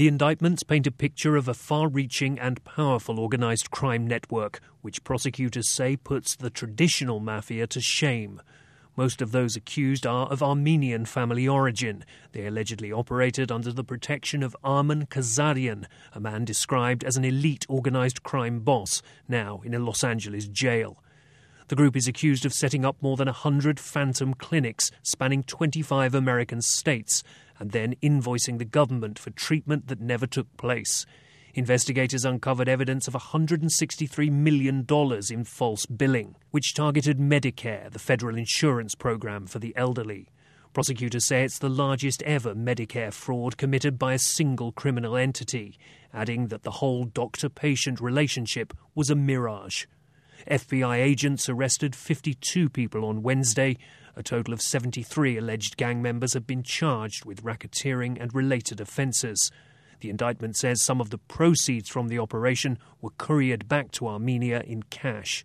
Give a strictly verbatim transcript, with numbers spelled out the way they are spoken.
The indictments paint a picture of a far-reaching and powerful organised crime network, which prosecutors say puts the traditional mafia to shame. Most of those accused are of Armenian family origin. They allegedly operated under the protection of Armen Kazarian, a man described as an elite organised crime boss, now in a Los Angeles jail. The group is accused of setting up more than one hundred phantom clinics spanning twenty-five American states and then invoicing the government for treatment that never took place. Investigators uncovered evidence of one hundred sixty-three million dollars in false billing, which targeted Medicare, the federal insurance program for the elderly. Prosecutors say it's the largest ever Medicare fraud committed by a single criminal entity, adding that the whole doctor-patient relationship was a mirage. F B I agents arrested fifty-two people on Wednesday. A total of seventy-three alleged gang members have been charged with racketeering and related offences. The indictment says some of the proceeds from the operation were couriered back to Armenia in cash.